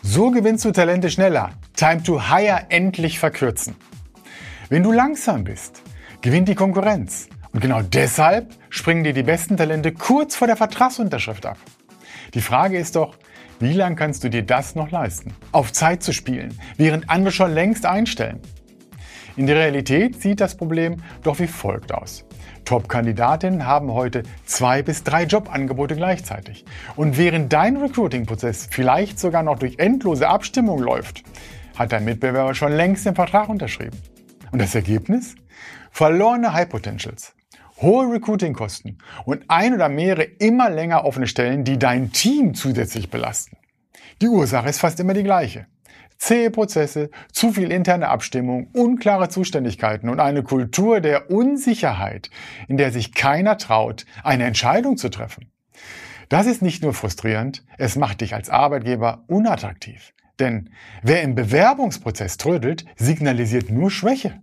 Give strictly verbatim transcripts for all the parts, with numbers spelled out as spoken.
So gewinnst du Talente schneller. Time to hire endlich verkürzen. Wenn du langsam bist, gewinnt die Konkurrenz. Und genau deshalb springen dir die besten Talente kurz vor der Vertragsunterschrift ab. Die Frage ist doch, wie lange kannst du dir das noch leisten? Auf Zeit zu spielen, während andere schon längst einstellen. In der Realität sieht das Problem doch wie folgt aus. Top-Kandidatinnen haben heute zwei bis drei Jobangebote gleichzeitig. Und während dein Recruiting-Prozess vielleicht sogar noch durch endlose Abstimmungen läuft, hat dein Mitbewerber schon längst den Vertrag unterschrieben. Und das Ergebnis? Verlorene High Potentials, hohe Recruiting-Kosten und ein oder mehrere immer länger offene Stellen, die dein Team zusätzlich belasten. Die Ursache ist fast immer die gleiche. Zähe Prozesse, zu viel interne Abstimmung, unklare Zuständigkeiten und eine Kultur der Unsicherheit, in der sich keiner traut, eine Entscheidung zu treffen. Das ist nicht nur frustrierend, es macht dich als Arbeitgeber unattraktiv. Denn wer im Bewerbungsprozess trödelt, signalisiert nur Schwäche.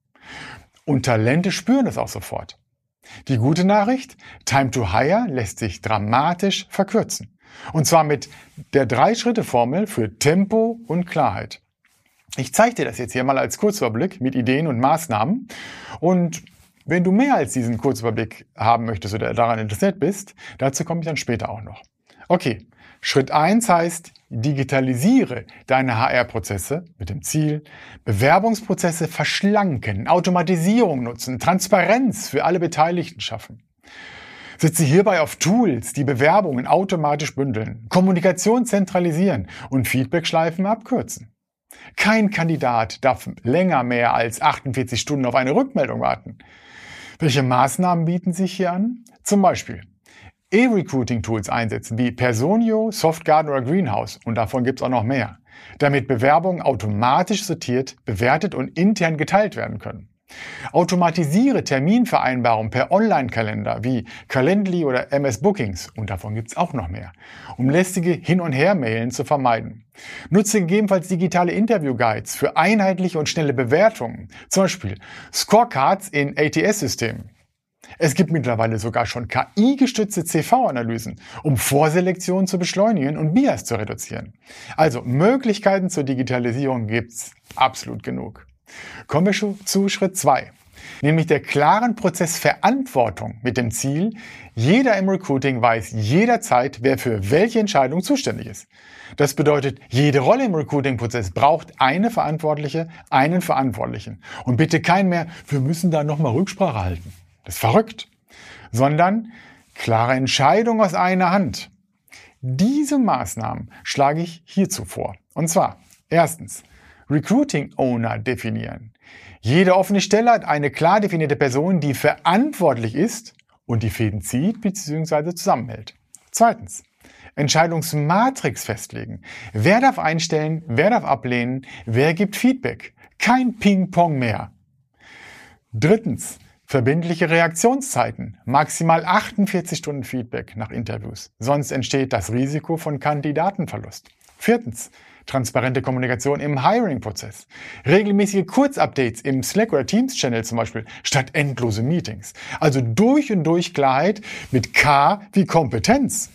Und Talente spüren das auch sofort. Die gute Nachricht, Time to Hire lässt sich dramatisch verkürzen. Und zwar mit der Drei-Schritte-Formel für Tempo und Klarheit. Ich zeige dir das jetzt hier mal als Kurzüberblick mit Ideen und Maßnahmen. Und wenn du mehr als diesen Kurzüberblick haben möchtest oder daran interessiert bist, dazu komme ich dann später auch noch. Okay, Schritt eins heißt, digitalisiere deine H R-Prozesse mit dem Ziel, Bewerbungsprozesse verschlanken, Automatisierung nutzen, Transparenz für alle Beteiligten schaffen. Setze hierbei auf Tools, die Bewerbungen automatisch bündeln, Kommunikation zentralisieren und Feedbackschleifen abkürzen. Kein Kandidat darf länger mehr als achtundvierzig Stunden auf eine Rückmeldung warten. Welche Maßnahmen bieten sich hier an? Zum Beispiel E-Recruiting-Tools einsetzen wie Personio, Softgarden oder Greenhouse und davon gibt es auch noch mehr, damit Bewerbungen automatisch sortiert, bewertet und intern geteilt werden können. Automatisiere Terminvereinbarungen per Online-Kalender wie Calendly oder M S Bookings und davon gibt es auch noch mehr, um lästige Hin- und Her-Mailen zu vermeiden. Nutze gegebenenfalls digitale Interview-Guides für einheitliche und schnelle Bewertungen, zum Beispiel Scorecards in A T S-Systemen. Es gibt mittlerweile sogar schon K I-gestützte C V-Analysen, um Vorselektionen zu beschleunigen und Bias zu reduzieren. Also Möglichkeiten zur Digitalisierung gibt's absolut genug. Kommen wir zu Schritt zwei, nämlich der klaren Prozessverantwortung mit dem Ziel, jeder im Recruiting weiß jederzeit, wer für welche Entscheidung zuständig ist. Das bedeutet, jede Rolle im Recruiting-Prozess braucht eine Verantwortliche, einen Verantwortlichen. Und bitte kein mehr, wir müssen da nochmal Rücksprache halten. Das ist verrückt. Sondern klare Entscheidung aus einer Hand. Diese Maßnahmen schlage ich hierzu vor. Und zwar, erstens, Recruiting Owner definieren. Jede offene Stelle hat eine klar definierte Person, die verantwortlich ist und die Fäden zieht bzw. zusammenhält. Zweitens, Entscheidungsmatrix festlegen. Wer darf einstellen, wer darf ablehnen, wer gibt Feedback. Kein Ping-Pong mehr. Drittens, verbindliche Reaktionszeiten. Maximal achtundvierzig Stunden Feedback nach Interviews. Sonst entsteht das Risiko von Kandidatenverlust. Viertens, transparente Kommunikation im Hiring-Prozess. Regelmäßige Kurzupdates im Slack- oder Teams-Channel zum Beispiel, statt endlose Meetings. Also durch und durch Klarheit mit K wie Kompetenz.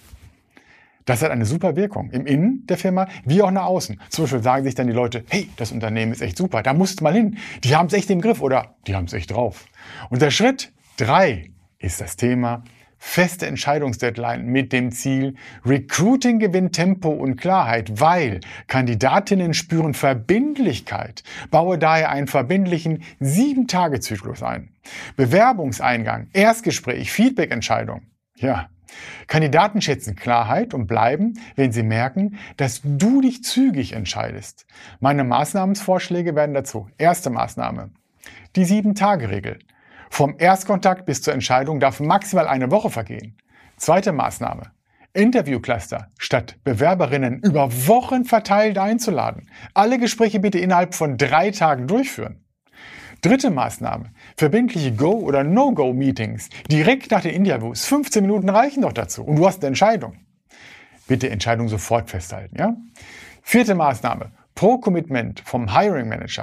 Das hat eine super Wirkung im Innen der Firma wie auch nach außen. Zum Beispiel sagen sich dann die Leute, hey, das Unternehmen ist echt super, da musst du mal hin. Die haben es echt im Griff oder die haben es echt drauf. Und der Schritt drei ist das Thema feste Entscheidungsdeadline mit dem Ziel, Recruiting gewinnt Tempo und Klarheit, weil Kandidatinnen spüren Verbindlichkeit. Baue daher einen verbindlichen sieben-Tage-Zyklus ein. Bewerbungseingang, Erstgespräch, Feedback-Entscheidung. Ja, Kandidaten schätzen Klarheit und bleiben, wenn sie merken, dass du dich zügig entscheidest. Meine Maßnahmenvorschläge werden dazu. Erste Maßnahme, die Sieben-Tage-Regel. Vom Erstkontakt bis zur Entscheidung darf maximal eine Woche vergehen. Zweite Maßnahme, Interviewcluster statt Bewerberinnen über Wochen verteilt einzuladen. Alle Gespräche bitte innerhalb von drei Tagen durchführen. Dritte Maßnahme, verbindliche Go- oder No-Go-Meetings direkt nach den Interviews. fünfzehn Minuten reichen doch dazu und du hast eine Entscheidung. Bitte Entscheidung sofort festhalten. Ja? Vierte Maßnahme, Pro-Commitment vom Hiring Manager.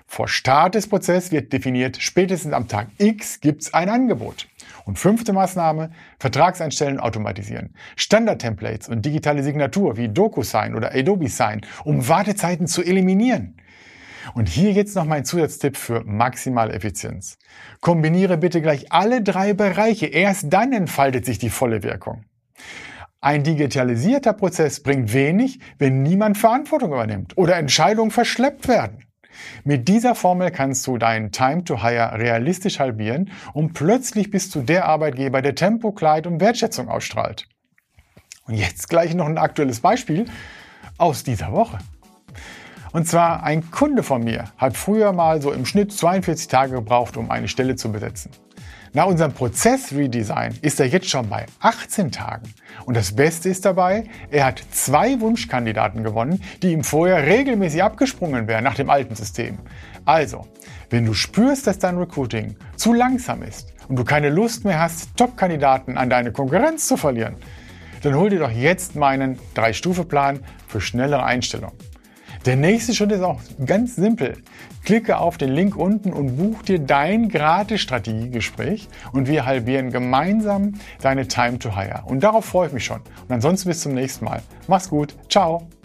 Vor Start des Prozesses wird definiert, spätestens am Tag X gibt's ein Angebot. Und fünfte Maßnahme, Vertragseinstellen automatisieren. Standard-Templates und digitale Signatur wie DocuSign oder Adobe Sign, um Wartezeiten zu eliminieren. Und hier jetzt noch mein Zusatztipp für maximale Effizienz. Kombiniere bitte gleich alle drei Bereiche, erst dann entfaltet sich die volle Wirkung. Ein digitalisierter Prozess bringt wenig, wenn niemand Verantwortung übernimmt oder Entscheidungen verschleppt werden. Mit dieser Formel kannst du deinen Time to Hire realistisch halbieren und plötzlich bist du der Arbeitgeber, der Tempo, Klarheit und Wertschätzung ausstrahlt. Und jetzt gleich noch ein aktuelles Beispiel aus dieser Woche. Und zwar ein Kunde von mir hat früher mal so im Schnitt zweiundvierzig Tage gebraucht, um eine Stelle zu besetzen. Nach unserem Prozess-Redesign ist er jetzt schon bei achtzehn Tagen. Und das Beste ist dabei, er hat zwei Wunschkandidaten gewonnen, die ihm vorher regelmäßig abgesprungen wären nach dem alten System. Also, wenn du spürst, dass dein Recruiting zu langsam ist und du keine Lust mehr hast, Top-Kandidaten an deine Konkurrenz zu verlieren, dann hol dir doch jetzt meinen drei-Stufe-Plan für schnellere Einstellungen. Der nächste Schritt ist auch ganz simpel. Klicke auf den Link unten und buch dir dein gratis Strategiegespräch und wir halbieren gemeinsam deine Time to Hire. Und darauf freue ich mich schon. Und ansonsten bis zum nächsten Mal. Mach's gut. Ciao.